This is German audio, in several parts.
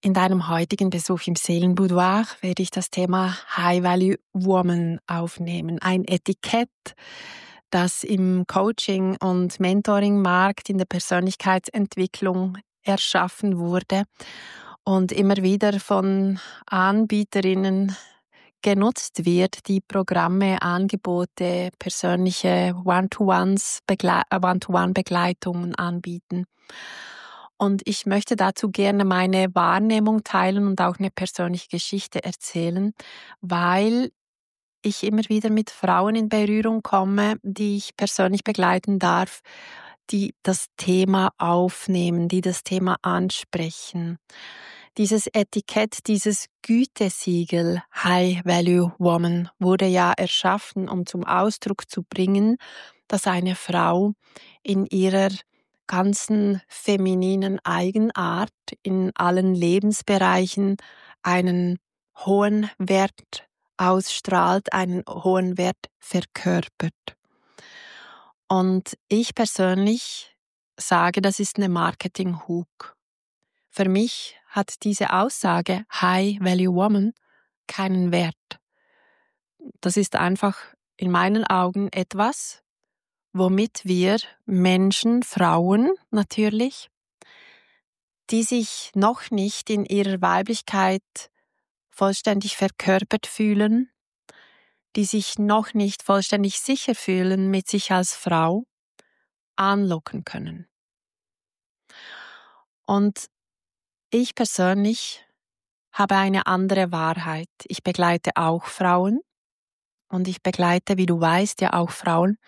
In deinem heutigen Besuch im Seelenboudoir werde ich das Thema High Value Woman aufnehmen. Ein Etikett, das im Coaching- und Mentoring-Markt in der Persönlichkeitsentwicklung erschaffen wurde und immer wieder von Anbieterinnen genutzt wird, die Programme, Angebote, persönliche One-to-One-Begleitungen anbieten. Und ich möchte dazu gerne meine Wahrnehmung teilen und auch eine persönliche Geschichte erzählen, weil ich immer wieder mit Frauen in Berührung komme, die ich persönlich begleiten darf, die das Thema aufnehmen, die das Thema ansprechen. Dieses Etikett, dieses Gütesiegel High Value Woman wurde ja erschaffen, um zum Ausdruck zu bringen, dass eine Frau in ihrer ganzen femininen Eigenart in allen Lebensbereichen einen hohen Wert ausstrahlt, einen hohen Wert verkörpert. Und ich persönlich sage, das ist eine Marketing-Hook. Für mich hat diese Aussage High Value Woman keinen Wert. Das ist einfach in meinen Augen etwas, womit wir Menschen, Frauen natürlich, die sich noch nicht in ihrer Weiblichkeit vollständig verkörpert fühlen, die sich noch nicht vollständig sicher fühlen mit sich als Frau, anlocken können. Und ich persönlich habe eine andere Wahrheit. Ich begleite auch Frauen und ich begleite, wie du weißt, ja auch Frauen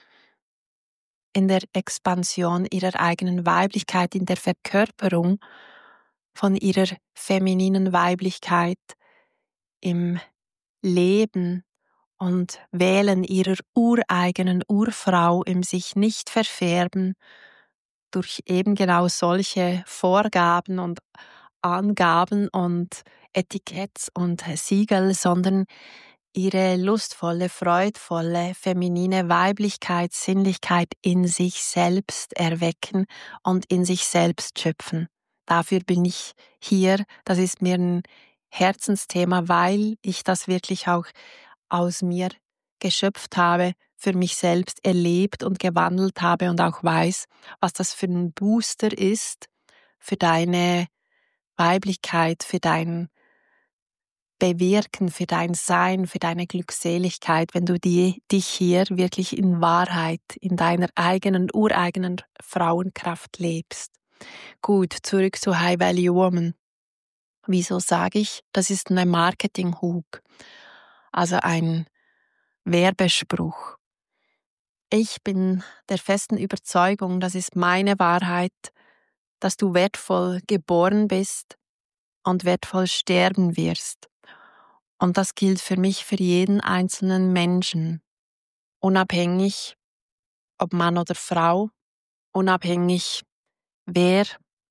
in der Expansion ihrer eigenen Weiblichkeit, in der Verkörperung von ihrer femininen Weiblichkeit im Leben und Wählen ihrer ureigenen Urfrau im sich nicht verfärben durch eben genau solche Vorgaben und Angaben und Etiketts und Siegel, sondern ihre lustvolle, freudvolle, feminine Weiblichkeit, Sinnlichkeit in sich selbst erwecken und in sich selbst schöpfen. Dafür bin ich hier. Das ist mir ein Herzensthema, weil ich das wirklich auch aus mir geschöpft habe, für mich selbst erlebt und gewandelt habe und auch weiß, was das für ein Booster ist für deine Weiblichkeit, für dein Bewirken, für dein Sein, für deine Glückseligkeit, wenn du dich hier wirklich in Wahrheit, in deiner eigenen, ureigenen Frauenkraft lebst. Gut, zurück zu High Value Woman. Wieso sage ich, das ist ein Marketing-Hook, also ein Werbespruch. Ich bin der festen Überzeugung, das ist meine Wahrheit, dass du wertvoll geboren bist und wertvoll sterben wirst. Und das gilt für mich für jeden einzelnen Menschen, unabhängig ob Mann oder Frau, unabhängig wer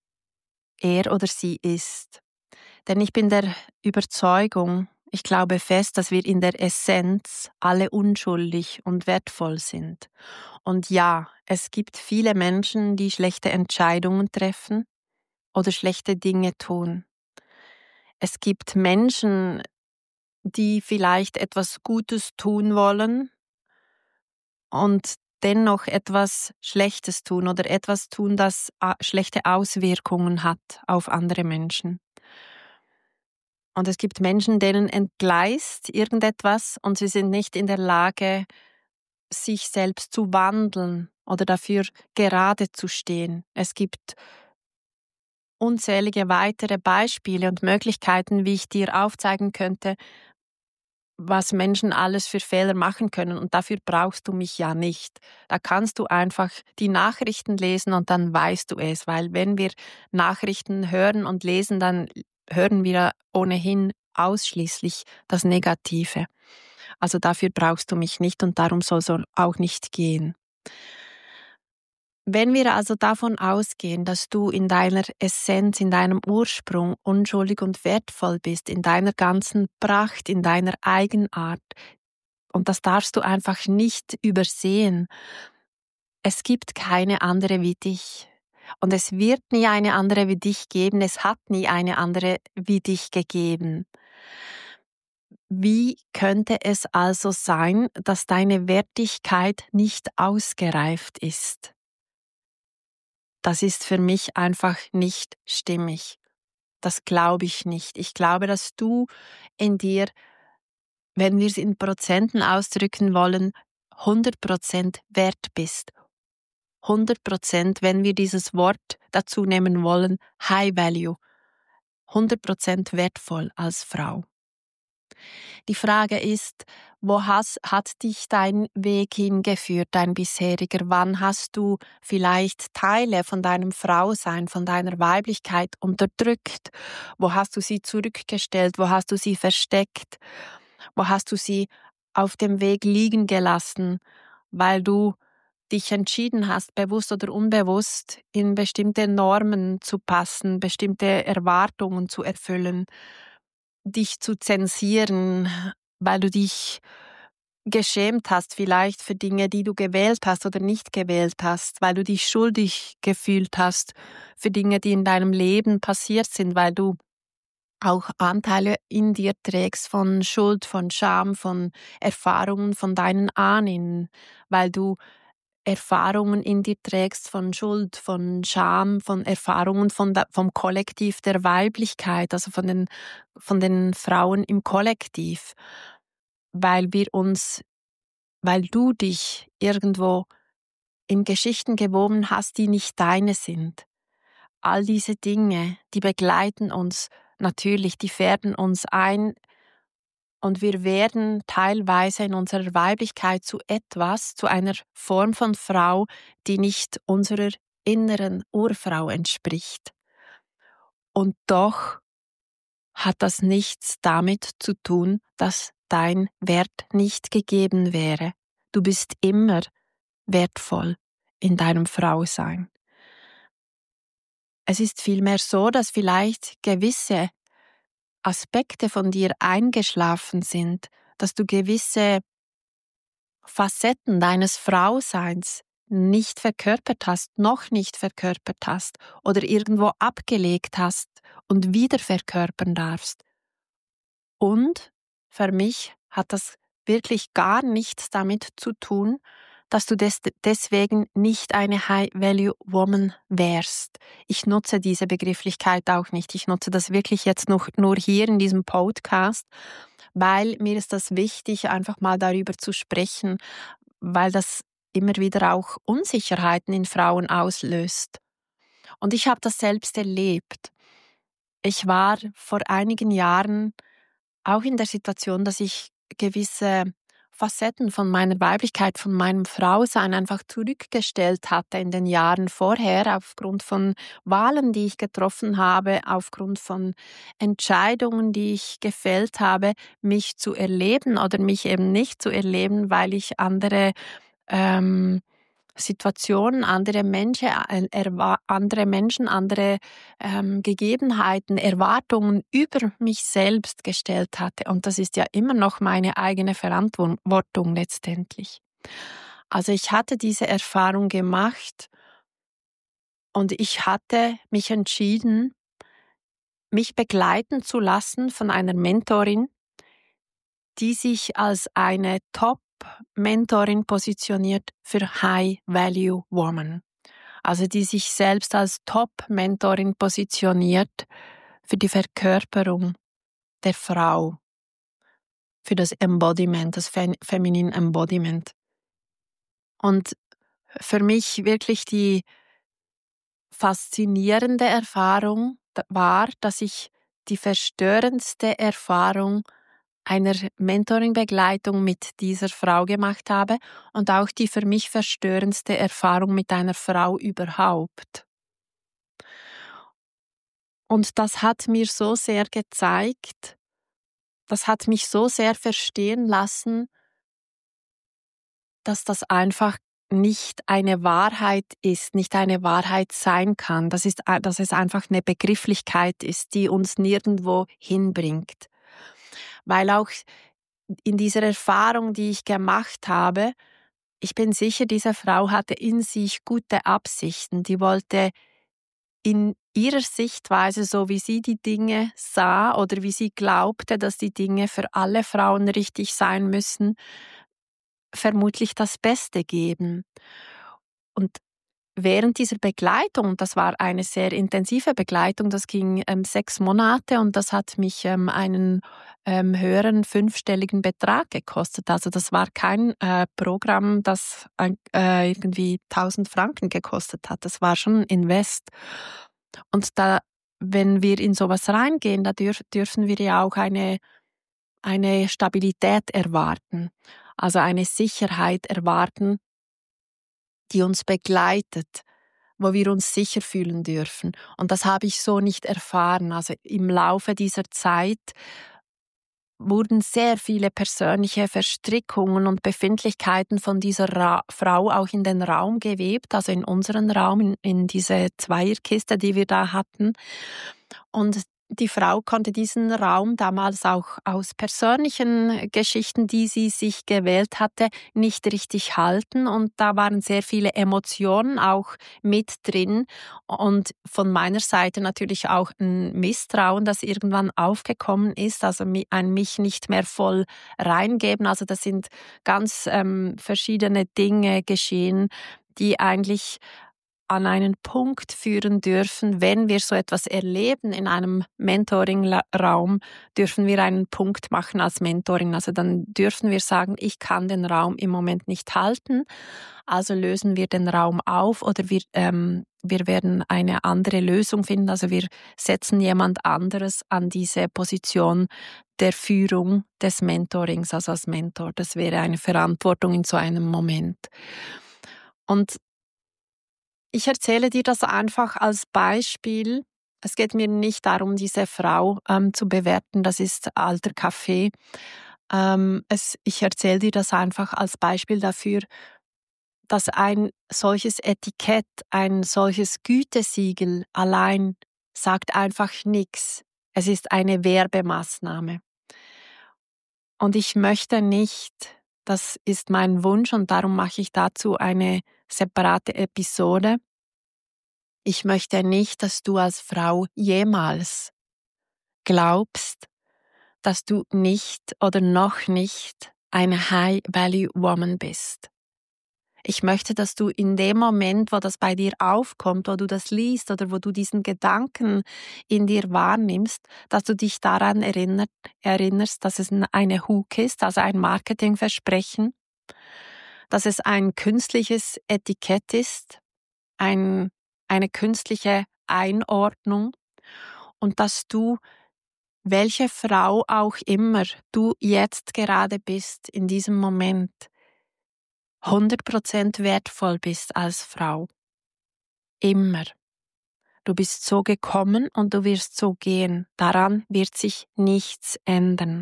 er oder sie ist. Denn ich bin der Überzeugung, ich glaube fest, dass wir in der Essenz alle unschuldig und wertvoll sind. Und ja, es gibt viele Menschen, die schlechte Entscheidungen treffen oder schlechte Dinge tun. Es gibt Menschen, die vielleicht etwas Gutes tun wollen und dennoch etwas Schlechtes tun oder etwas tun, das schlechte Auswirkungen hat auf andere Menschen. Und es gibt Menschen, denen entgleist irgendetwas und sie sind nicht in der Lage, sich selbst zu wandeln oder dafür gerade zu stehen. Es gibt unzählige weitere Beispiele und Möglichkeiten, wie ich dir aufzeigen könnte, was Menschen alles für Fehler machen können. Und dafür brauchst du mich ja nicht. Da kannst du einfach die Nachrichten lesen und dann weißt du es. Weil wenn wir Nachrichten hören und lesen, dann hören wir ohnehin ausschließlich das Negative. Also dafür brauchst du mich nicht und darum soll es auch nicht gehen. Wenn wir also davon ausgehen, dass du in deiner Essenz, in deinem Ursprung unschuldig und wertvoll bist, in deiner ganzen Pracht, in deiner Eigenart, und das darfst du einfach nicht übersehen. Es gibt keine andere wie dich. Und es wird nie eine andere wie dich geben, es hat nie eine andere wie dich gegeben. Wie könnte es also sein, dass deine Wertigkeit nicht ausgereift ist? Das ist für mich einfach nicht stimmig. Das glaube ich nicht. Ich glaube, dass du in dir, wenn wir es in Prozenten ausdrücken wollen, 100% wert bist. 100%, wenn wir dieses Wort dazu nehmen wollen, High Value. 100% wertvoll als Frau. Die Frage ist, hat dich dein Weg hingeführt, dein bisheriger? Wann hast du vielleicht Teile von deinem Frausein, von deiner Weiblichkeit unterdrückt? Wo hast du sie zurückgestellt? Wo hast du sie versteckt? Wo hast du sie auf dem Weg liegen gelassen, weil du dich entschieden hast, bewusst oder unbewusst, in bestimmte Normen zu passen, bestimmte Erwartungen zu erfüllen, dich zu zensieren, weil du dich geschämt hast vielleicht für Dinge, die du gewählt hast oder nicht gewählt hast, weil du dich schuldig gefühlt hast für Dinge, die in deinem Leben passiert sind, weil du auch Anteile in dir trägst von Schuld, von Scham, von Erfahrungen von deinen Ahnen, weil du Erfahrungen in dir trägst von Schuld, von Scham, von Erfahrungen vom Kollektiv der Weiblichkeit, also von den Frauen im Kollektiv, weil weil du dich irgendwo in Geschichten gewoben hast, die nicht deine sind. All diese Dinge, die begleiten uns natürlich, die färben uns ein und wir werden teilweise in unserer Weiblichkeit zu etwas, zu einer Form von Frau, die nicht unserer inneren Urfrau entspricht. Und doch hat das nichts damit zu tun, dass dein Wert nicht gegeben wäre. Du bist immer wertvoll in deinem Frausein. Es ist vielmehr so, dass vielleicht gewisse Aspekte von dir eingeschlafen sind, dass du gewisse Facetten deines Frauseins nicht verkörpert hast, noch nicht verkörpert hast oder irgendwo abgelegt hast und wieder verkörpern darfst. Und für mich hat das wirklich gar nichts damit zu tun, dass du deswegen nicht eine High-Value-Woman wärst. Ich nutze diese Begrifflichkeit auch nicht. Ich nutze das wirklich jetzt nur hier in diesem Podcast, weil mir ist das wichtig, einfach mal darüber zu sprechen, weil das immer wieder auch Unsicherheiten in Frauen auslöst. Und ich habe das selbst erlebt. Ich war vor einigen Jahren auch in der Situation, dass ich gewisse Facetten von meiner Weiblichkeit, von meinem Frausein einfach zurückgestellt hatte in den Jahren vorher, aufgrund von Wahlen, die ich getroffen habe, aufgrund von Entscheidungen, die ich gefällt habe, mich zu erleben oder mich eben nicht zu erleben, weil ich andere Situationen, andere Menschen, andere Gegebenheiten, Erwartungen über mich selbst gestellt hatte. Und das ist ja immer noch meine eigene Verantwortung letztendlich. Also ich hatte diese Erfahrung gemacht und ich hatte mich entschieden, mich begleiten zu lassen von einer Mentorin, die sich als eine Top-Mentorin positioniert für High-Value Woman. Also die sich selbst als Top-Mentorin positioniert für die Verkörperung der Frau, für das Embodiment, das Feminine Embodiment. Und für mich wirklich die faszinierende Erfahrung war, dass ich die verstörendste Erfahrung einer Mentoring-Begleitung mit dieser Frau gemacht habe und auch die für mich verstörendste Erfahrung mit einer Frau überhaupt. Und das hat mir so sehr gezeigt, das hat mich so sehr verstehen lassen, dass das einfach nicht eine Wahrheit ist, nicht eine Wahrheit sein kann. Dass es einfach eine Begrifflichkeit ist, die uns nirgendwo hinbringt. Weil auch in dieser Erfahrung, die ich gemacht habe, ich bin sicher, diese Frau hatte in sich gute Absichten. Die wollte in ihrer Sichtweise, so wie sie die Dinge sah oder wie sie glaubte, dass die Dinge für alle Frauen richtig sein müssen, vermutlich das Beste geben. Und während dieser Begleitung, das war eine sehr intensive Begleitung, das ging 6 Monate und das hat mich einen höheren 5-stelligen Betrag gekostet. Also das war kein Programm, das irgendwie 1.000 Franken gekostet hat. Das war schon ein Invest. Und da, wenn wir in sowas reingehen, da dürfen wir ja auch eine Stabilität erwarten, also eine Sicherheit erwarten, die uns begleitet, wo wir uns sicher fühlen dürfen. Und das habe ich so nicht erfahren. Also im Laufe dieser Zeit wurden sehr viele persönliche Verstrickungen und Befindlichkeiten von dieser Frau auch in den Raum gewebt, also in unseren Raum, in diese Zweierkiste, die wir da hatten. Und die Frau konnte diesen Raum damals auch aus persönlichen Geschichten, die sie sich gewählt hatte, nicht richtig halten. Und da waren sehr viele Emotionen auch mit drin. Und von meiner Seite natürlich auch ein Misstrauen, das irgendwann aufgekommen ist. Also ein mich nicht mehr voll reingeben. Also das sind ganz verschiedene Dinge geschehen, die eigentlich an einen Punkt führen dürfen, wenn wir so etwas erleben in einem Mentoring-Raum, dürfen wir einen Punkt machen als Mentoring. Also dann dürfen wir sagen, ich kann den Raum im Moment nicht halten, also lösen wir den Raum auf oder wir werden eine andere Lösung finden. Also wir setzen jemand anderes an diese Position der Führung des Mentorings, also als Mentor. Das wäre eine Verantwortung in so einem Moment. Und ich erzähle dir das einfach als Beispiel. Es geht mir nicht darum, diese Frau zu bewerten, das ist alter Kaffee. Ich erzähle dir das einfach als Beispiel dafür, dass ein solches Etikett, ein solches Gütesiegel allein sagt einfach nichts. Es ist eine Werbemaßnahme. Und ich möchte nicht, das ist mein Wunsch und darum mache ich dazu eine separate Episode. Ich möchte nicht, dass du als Frau jemals glaubst, dass du nicht oder noch nicht eine High-Value-Woman bist. Ich möchte, dass du in dem Moment, wo das bei dir aufkommt, wo du das liest oder wo du diesen Gedanken in dir wahrnimmst, dass du dich daran erinnerst, dass es eine Hook ist, also ein Marketingversprechen, dass es ein künstliches Etikett ist, eine künstliche Einordnung und dass du, welche Frau auch immer du jetzt gerade bist, in diesem Moment 100% wertvoll bist als Frau. Immer. Du bist so gekommen und du wirst so gehen. Daran wird sich nichts ändern.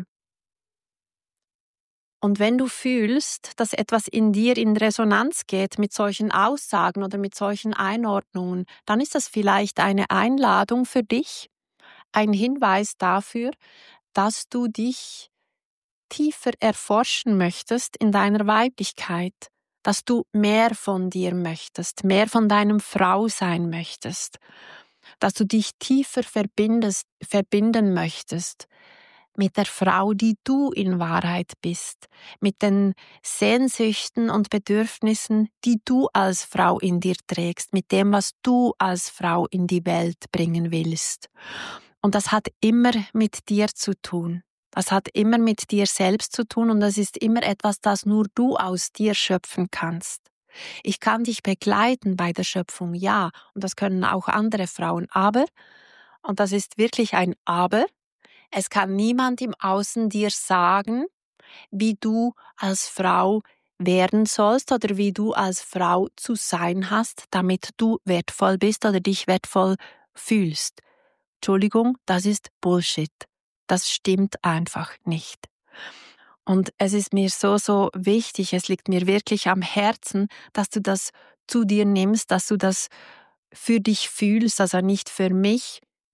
Und wenn du fühlst, dass etwas in dir in Resonanz geht mit solchen Aussagen oder mit solchen Einordnungen, dann ist das vielleicht eine Einladung für dich, ein Hinweis dafür, dass du dich tiefer erforschen möchtest in deiner Weiblichkeit, dass du mehr von dir möchtest, mehr von deinem Frausein möchtest, dass du dich tiefer verbinden möchtest mit der Frau, die du in Wahrheit bist, mit den Sehnsüchten und Bedürfnissen, die du als Frau in dir trägst, mit dem, was du als Frau in die Welt bringen willst. Und das hat immer mit dir zu tun. Das hat immer mit dir selbst zu tun und das ist immer etwas, das nur du aus dir schöpfen kannst. Ich kann dich begleiten bei der Schöpfung, ja, und das können auch andere Frauen, aber, und das ist wirklich ein Aber, es kann niemand im Außen dir sagen, wie du als Frau werden sollst oder wie du als Frau zu sein hast, damit du wertvoll bist oder dich wertvoll fühlst. Entschuldigung, das ist Bullshit. Das stimmt einfach nicht. Und es ist mir so wichtig, es liegt mir wirklich am Herzen, dass du das zu dir nimmst, dass du das für dich fühlst, also nicht für mich,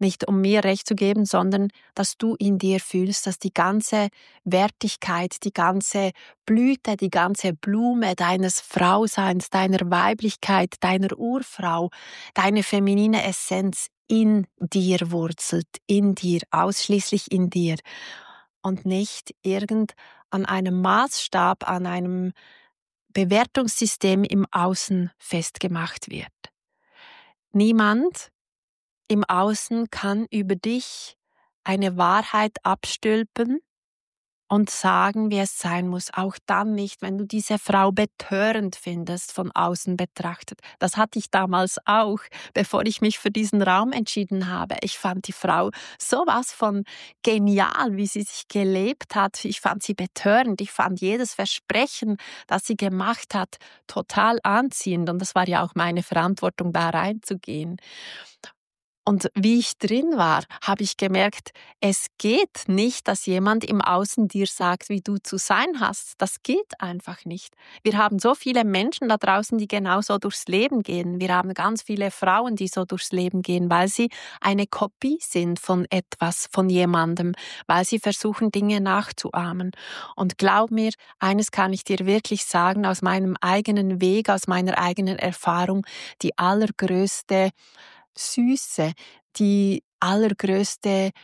Nicht um mir Recht zu geben, sondern dass du in dir fühlst, dass die ganze Wertigkeit, die ganze Blüte, die ganze Blume deines Frauseins, deiner Weiblichkeit, deiner Urfrau, deine feminine Essenz in dir wurzelt, in dir, ausschließlich in dir und nicht an einem Maßstab, an einem Bewertungssystem im Außen festgemacht wird. Niemand im Außen kann über dich eine Wahrheit abstülpen und sagen, wie es sein muss. Auch dann nicht, wenn du diese Frau betörend findest, von außen betrachtet. Das hatte ich damals auch, bevor ich mich für diesen Raum entschieden habe. Ich fand die Frau sowas von genial, wie sie sich gelebt hat. Ich fand sie betörend. Ich fand jedes Versprechen, das sie gemacht hat, total anziehend. Und das war ja auch meine Verantwortung, da reinzugehen. Und wie ich drin war, habe ich gemerkt, es geht nicht, dass jemand im Außen dir sagt, wie du zu sein hast. Das geht einfach nicht. Wir haben so viele Menschen da draußen, die genauso durchs Leben gehen. Wir haben ganz viele Frauen, die so durchs Leben gehen, weil sie eine Kopie sind von etwas, von jemandem, weil sie versuchen, Dinge nachzuahmen. Und glaub mir, eines kann ich dir wirklich sagen, aus meinem eigenen Weg, aus meiner eigenen Erfahrung, die allergrößte Süße, die allergrößte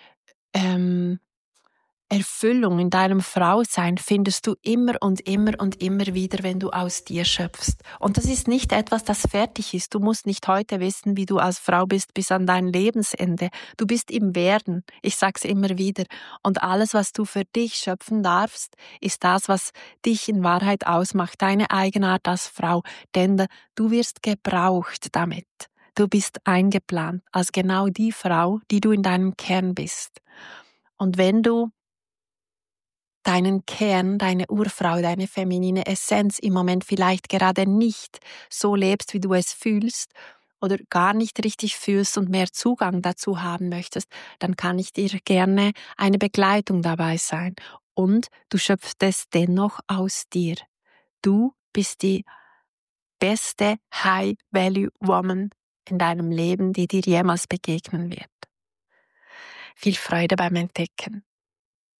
Erfüllung in deinem Frausein findest du immer und immer und immer wieder, wenn du aus dir schöpfst. Und das ist nicht etwas, das fertig ist. Du musst nicht heute wissen, wie du als Frau bist bis an dein Lebensende. Du bist im Werden. Ich sag's immer wieder. Und alles, was du für dich schöpfen darfst, ist das, was dich in Wahrheit ausmacht. Deine Eigenart als Frau. Denn du wirst gebraucht damit. Du bist eingeplant als genau die Frau, die du in deinem Kern bist. Und wenn du deinen Kern, deine Urfrau, deine feminine Essenz im Moment vielleicht gerade nicht so lebst, wie du es fühlst oder gar nicht richtig fühlst und mehr Zugang dazu haben möchtest, dann kann ich dir gerne eine Begleitung dabei sein. Und du schöpfst es dennoch aus dir. Du bist die beste High-Value-Woman in deinem Leben, die dir jemals begegnen wird. Viel Freude beim Entdecken.